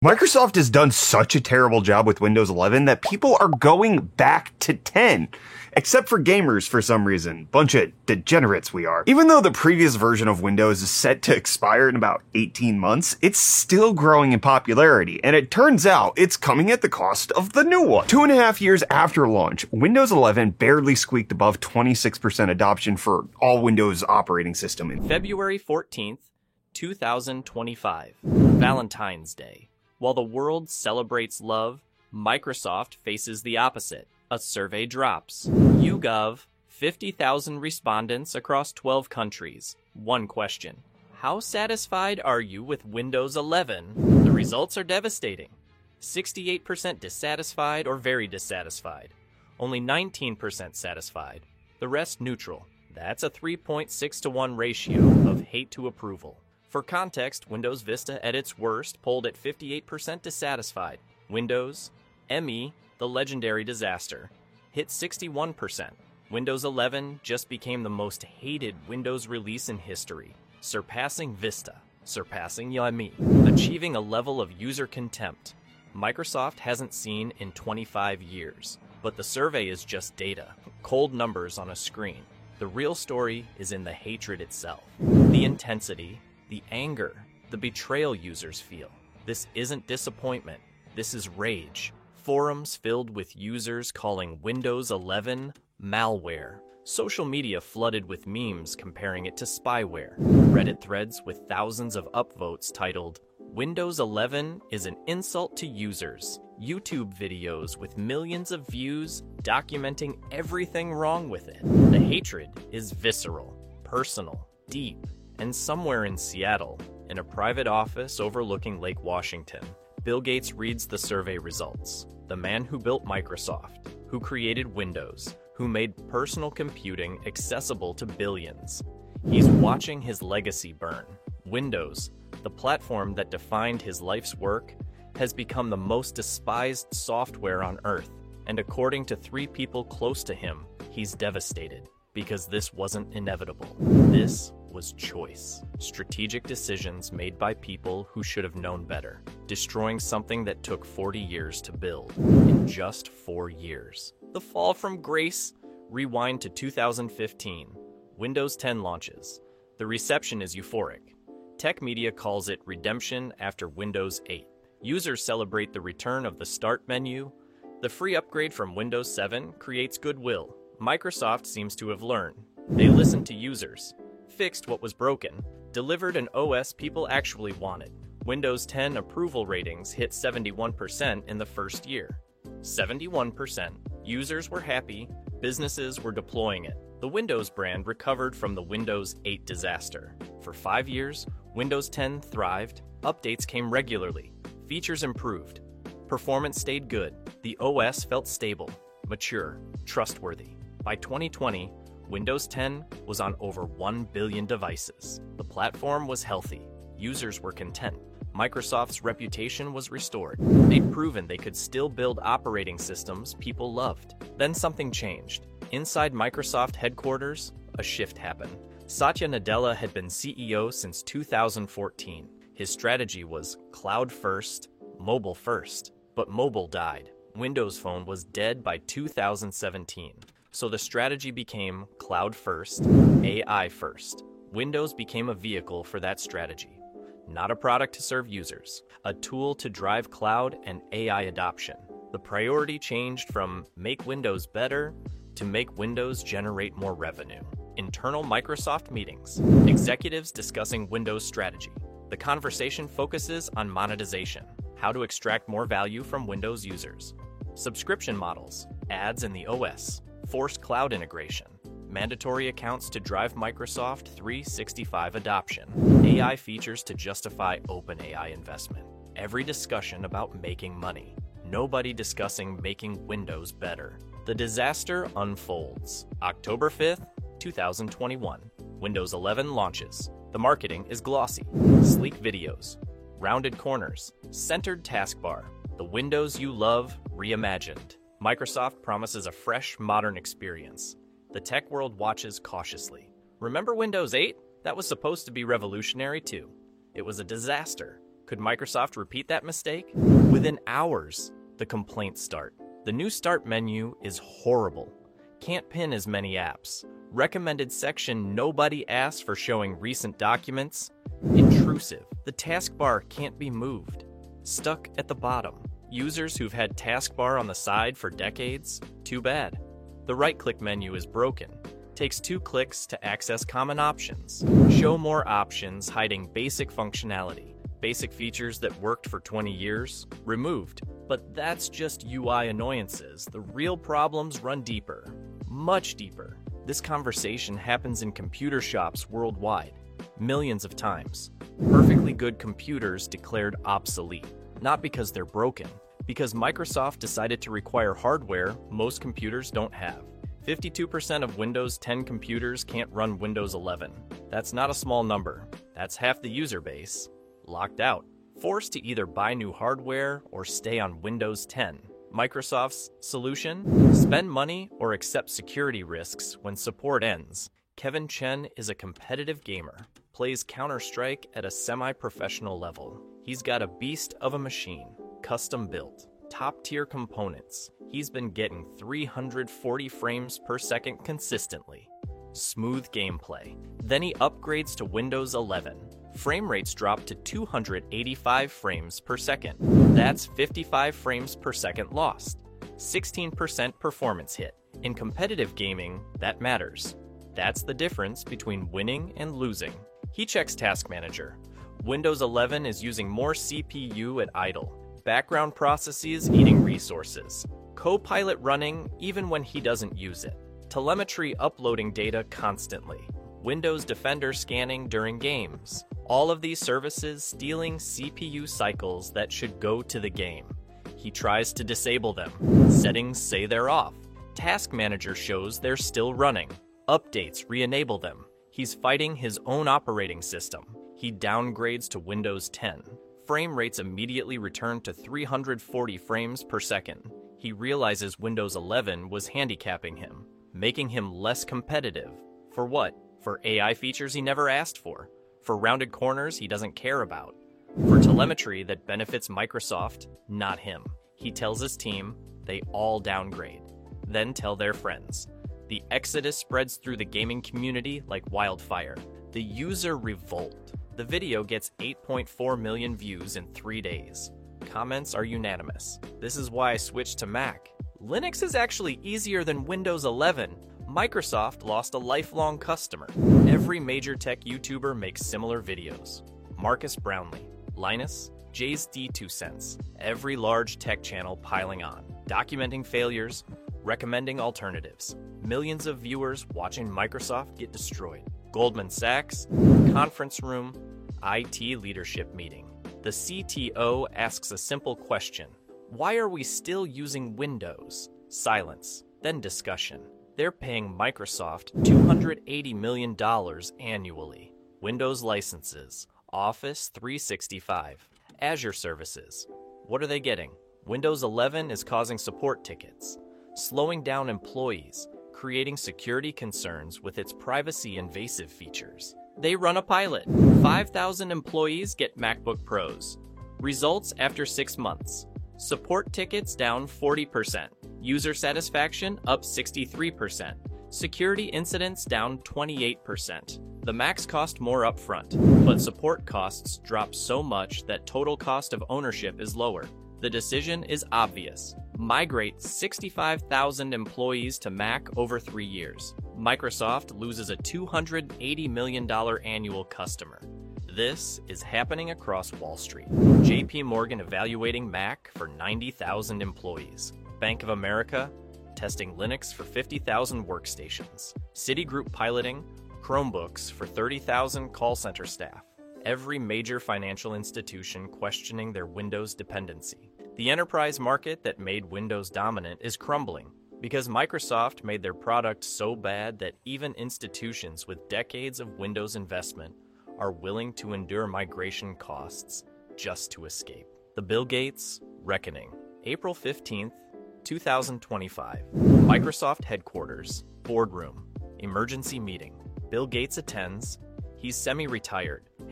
Microsoft has done such a terrible job with Windows 11 that people are going back to 10. Except for gamers for some reason. Bunch of degenerates we are. Even though the previous version of Windows is set to expire in about 18 months, it's still growing in popularity, and it turns out it's coming at the cost of the new one. 2.5 years after launch, Windows 11 barely squeaked above 26% adoption for all Windows operating system. February 14th, 2025, Valentine's Day. While the world celebrates love, Microsoft faces the opposite. A survey drops. YouGov, 50,000 respondents across 12 countries. One question. How satisfied are you with Windows 11? The results are devastating. 68% dissatisfied or very dissatisfied. Only 19% satisfied. The rest neutral. That's a 3.6 to 1 ratio of hate to approval. For context, Windows Vista at its worst polled at 58% dissatisfied. Windows ME, the legendary disaster, hit 61%. Windows 11 just became the most hated Windows release in history, surpassing Vista, surpassing ME, achieving a level of user contempt Microsoft hasn't seen in 25 years. But the survey is just data, cold numbers on a screen. The real story is in the hatred itself. The intensity, the anger, the betrayal users feel. This isn't disappointment, this is rage. Forums filled with users calling Windows 11 malware. Social media flooded with memes comparing it to spyware. Reddit threads with thousands of upvotes titled, Windows 11 is an insult to users. YouTube videos with millions of views documenting everything wrong with it. The hatred is visceral, personal, deep, and somewhere in Seattle, in a private office overlooking Lake Washington, Bill Gates reads the survey results. The man who built Microsoft, who created Windows, who made personal computing accessible to billions. He's watching his legacy burn. Windows, the platform that defined his life's work, has become the most despised software on Earth. And according to 3 people close to him, he's devastated because this wasn't inevitable. This was choice. Strategic decisions made by people who should have known better, destroying something that took 40 years to build in just 4 years. The fall from grace. Rewind to 2015. Windows 10 launches. The reception is euphoric. Tech media calls it redemption after Windows 8. Users celebrate the return of the Start menu. The free upgrade from Windows 7 creates goodwill. Microsoft seems to have learned. They listened to users, fixed what was broken, delivered an OS people actually wanted. Windows 10 approval ratings hit 71% in the first year. 71%. Users were happy, businesses were deploying it. The Windows brand recovered from the Windows 8 disaster. For 5 years, Windows 10 thrived, updates came regularly, features improved, performance stayed good, the OS felt stable, mature, trustworthy. By 2020, Windows 10 was on over 1 billion devices. The platform was healthy. Users were content. Microsoft's reputation was restored. They'd proven they could still build operating systems people loved. Then something changed. Inside Microsoft headquarters, a shift happened. Satya Nadella had been CEO since 2014. His strategy was cloud first, mobile first. But mobile died. Windows Phone was dead by 2017. So the strategy became cloud first, AI first. Windows became a vehicle for that strategy. Not a product to serve users, a tool to drive cloud and AI adoption. The priority changed from make Windows better to make Windows generate more revenue. Internal Microsoft meetings, executives discussing Windows strategy. The conversation focuses on monetization, how to extract more value from Windows users. Subscription models, ads in the OS, forced cloud integration, mandatory accounts to drive Microsoft 365 adoption, AI features to justify OpenAI investment. Every discussion about making money. Nobody discussing making Windows better. The disaster unfolds. October 5th, 2021. Windows 11 launches. The marketing is glossy. Sleek videos, rounded corners, centered taskbar. The Windows you love reimagined. Microsoft promises a fresh, modern experience. The tech world watches cautiously. Remember Windows 8? That was supposed to be revolutionary too. It was a disaster. Could Microsoft repeat that mistake? Within hours, the complaints start. The new Start menu is horrible. Can't pin as many apps. Recommended section nobody asked for showing recent documents. Intrusive. The taskbar can't be moved. Stuck at the bottom. Users who've had taskbar on the side for decades? Too bad. The right-click menu is broken. Takes 2 clicks to access common options. Show more options hiding basic functionality. Basic features that worked for 20 years? Removed. But that's just UI annoyances. The real problems run deeper. Much deeper. This conversation happens in computer shops worldwide. Millions of times. Perfectly good computers declared obsolete. Not because they're broken. Because Microsoft decided to require hardware most computers don't have. 52% of Windows 10 computers can't run Windows 11. That's not a small number. That's half the user base. Locked out. Forced to either buy new hardware or stay on Windows 10. Microsoft's solution? Spend money or accept security risks when support ends. Kevin Chen is a competitive gamer. Plays Counter-Strike at a semi-professional level. He's got a beast of a machine. Custom built. Top-tier components. He's been getting 340 frames per second consistently. Smooth gameplay. Then he upgrades to Windows 11. Frame rates drop to 285 frames per second. That's 55 frames per second lost. 16% performance hit. In competitive gaming, that matters. That's the difference between winning and losing. He checks Task Manager. Windows 11 is using more CPU at idle. Background processes eating resources. Copilot running even when he doesn't use it. Telemetry uploading data constantly. Windows Defender scanning during games. All of these services stealing CPU cycles that should go to the game. He tries to disable them. Settings say they're off. Task Manager shows they're still running. Updates re-enable them. He's fighting his own operating system. He downgrades to Windows 10. Frame rates immediately return to 340 frames per second. He realizes Windows 11 was handicapping him, making him less competitive. For what? For AI features he never asked for. For rounded corners he doesn't care about. For telemetry that benefits Microsoft, not him. He tells his team, they all downgrade. Then tell their friends. The exodus spreads through the gaming community like wildfire. The user revolt. The video gets 8.4 million views in 3 days. Comments are unanimous. This is why I switched to Mac. Linux is actually easier than Windows 11. Microsoft lost a lifelong customer. Every major tech YouTuber makes similar videos. Marcus Brownlee, Linus, Jay's D2 cents. Every large tech channel piling on, documenting failures, recommending alternatives. Millions of viewers watching Microsoft get destroyed. Goldman Sachs, conference room, IT leadership meeting. The CTO asks a simple question. Why are we still using Windows? Silence, then discussion. They're paying Microsoft $280 million annually. Windows licenses, Office 365, Azure services. What are they getting? Windows 11 is causing support tickets, slowing down employees, creating security concerns with its privacy-invasive features. They run a pilot. 5,000 employees get MacBook Pros. Results after 6 months. Support tickets down 40%. User satisfaction up 63%. Security incidents down 28%. The Macs cost more upfront, but support costs drop so much that total cost of ownership is lower. The decision is obvious. Migrate 65,000 employees to Mac over 3 years. Microsoft loses a $280 million annual customer. This is happening across Wall Street. JP Morgan evaluating Mac for 90,000 employees. Bank of America testing Linux for 50,000 workstations. Citigroup piloting Chromebooks for 30,000 call center staff. Every major financial institution questioning their Windows dependency. The enterprise market that made Windows dominant is crumbling because Microsoft made their product so bad that even institutions with decades of Windows investment are willing to endure migration costs just to escape. The Bill Gates Reckoning. April 15th, 2025. Microsoft headquarters, boardroom, emergency meeting. Bill Gates attends. He's semi-retired,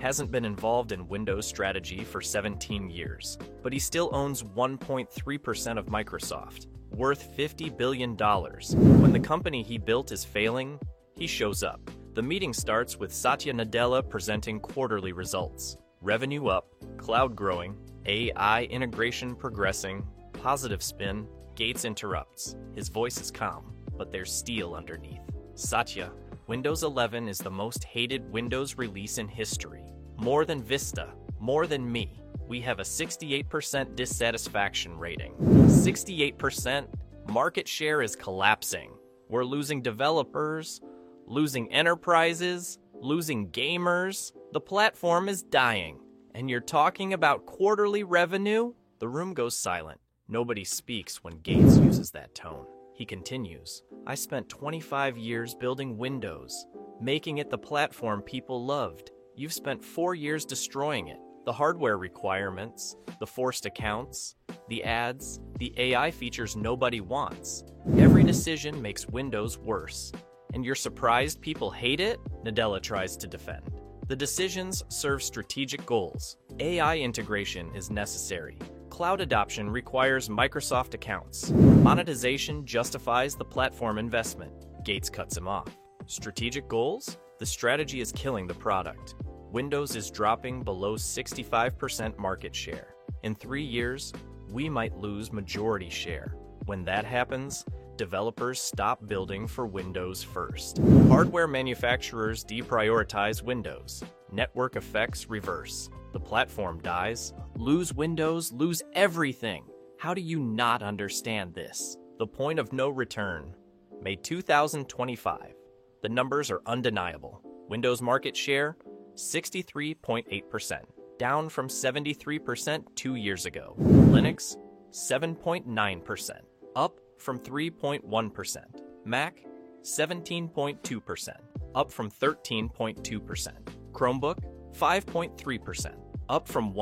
hasn't been involved in Windows strategy for 17 years, but he still owns 1.3% of Microsoft, worth $50 billion. When the company he built is failing, he shows up. The meeting starts with Satya Nadella presenting quarterly results. Revenue up, cloud growing, AI integration progressing, positive spin. Gates interrupts. His voice is calm, but there's steel underneath. Satya, Windows 11 is the most hated Windows release in history. More than Vista, more than me. We have a 68% dissatisfaction rating. 68%? Market share is collapsing. We're losing developers, losing enterprises, losing gamers. The platform is dying. And you're talking about quarterly revenue? The room goes silent. Nobody speaks when Gates uses that tone. He continues, I spent 25 years building Windows, making it the platform people loved. You've spent 4 years destroying it. The hardware requirements, the forced accounts, the ads, the AI features nobody wants. Every decision makes Windows worse. And you're surprised people hate it? Nadella tries to defend. The decisions serve strategic goals. AI integration is necessary. Cloud adoption requires Microsoft accounts. Monetization justifies the platform investment. Gates cuts him off. Strategic goals? The strategy is killing the product. Windows is dropping below 65% market share. In 3 years, we might lose majority share. When that happens, developers stop building for Windows first. Hardware manufacturers deprioritize Windows. Network effects reverse. The platform dies. Lose Windows, lose everything. How do you not understand this? The point of no return. May 2025. The numbers are undeniable. Windows market share, 63.8%, down from 73% 2 years ago. Linux, 7.9%, up from 3.1%. Mac, 17.2%, up from 13.2%. Chromebook, 5.3%, up from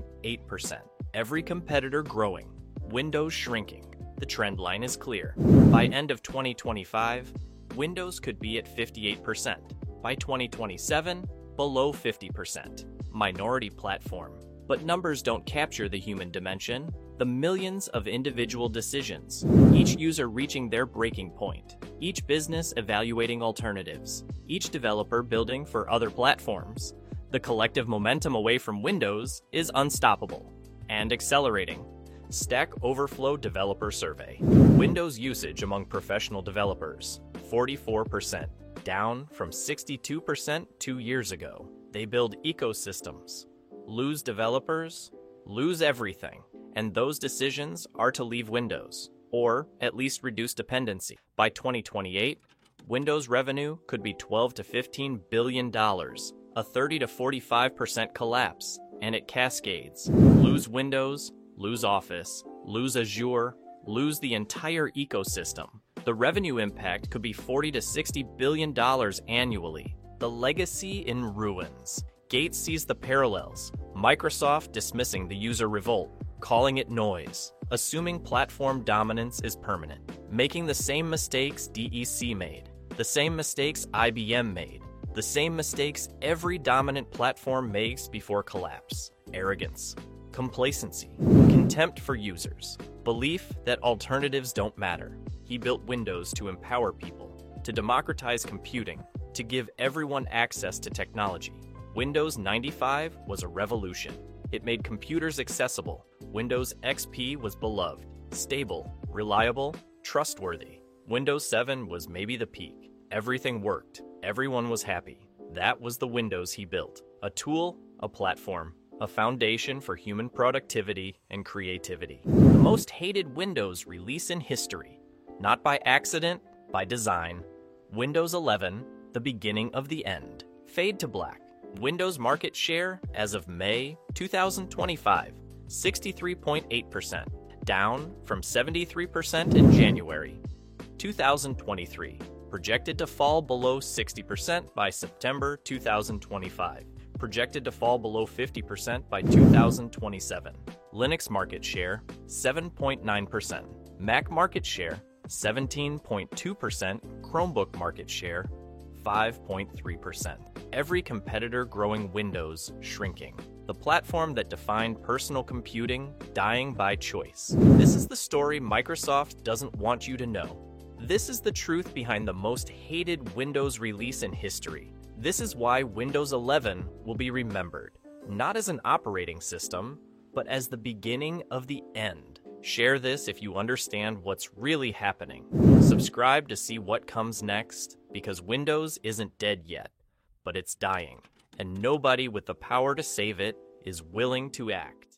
1.8%. Every competitor growing, Windows shrinking. The trend line is clear. By end of 2025, Windows could be at 58%. By 2027, below 50%. Minority platform. But numbers don't capture the human dimension. The millions of individual decisions, each user reaching their breaking point, each business evaluating alternatives, each developer building for other platforms. The collective momentum away from Windows is unstoppable and accelerating. Stack Overflow Developer Survey. Windows usage among professional developers, 44%, down from 62% 2 years ago. They build ecosystems. Lose developers, lose everything. And those decisions are to leave Windows, or at least reduce dependency. By 2028, Windows revenue could be $12 to $15 billion, a 30 to 45% collapse, and it cascades. Lose Windows, lose Office, lose Azure, lose the entire ecosystem. The revenue impact could be $40 to $60 billion annually. The legacy in ruins. Gates sees the parallels. Microsoft dismissing the user revolt, calling it noise, assuming platform dominance is permanent, making the same mistakes DEC made, the same mistakes IBM made, the same mistakes every dominant platform makes before collapse. Arrogance, complacency, contempt for users, belief that alternatives don't matter. He built Windows to empower people, to democratize computing, to give everyone access to technology. Windows 95 was a revolution. It made computers accessible. Windows XP was beloved, stable, reliable, trustworthy. Windows 7 was maybe the peak. Everything worked. Everyone was happy. That was the Windows he built. A tool, a platform, a foundation for human productivity and creativity. The most hated Windows release in history. Not by accident, by design. Windows 11, the beginning of the end. Fade to black. Windows market share as of May 2025, 63.8%, down from 73% in January 2023, projected to fall below 60% by September 2025, projected to fall below 50% by 2027. Linux market share, 7.9%. Mac market share, 17.2%. Chromebook market share, 5.3%. Every competitor growing Windows shrinking. The platform that defined personal computing dying by choice. This is the story Microsoft doesn't want you to know. This is the truth behind the most hated Windows release in history. This is why Windows 11 will be remembered, not as an operating system, but as the beginning of the end. Share this if you understand what's really happening. Subscribe to see what comes next, because Windows isn't dead yet, but it's dying, and nobody with the power to save it is willing to act.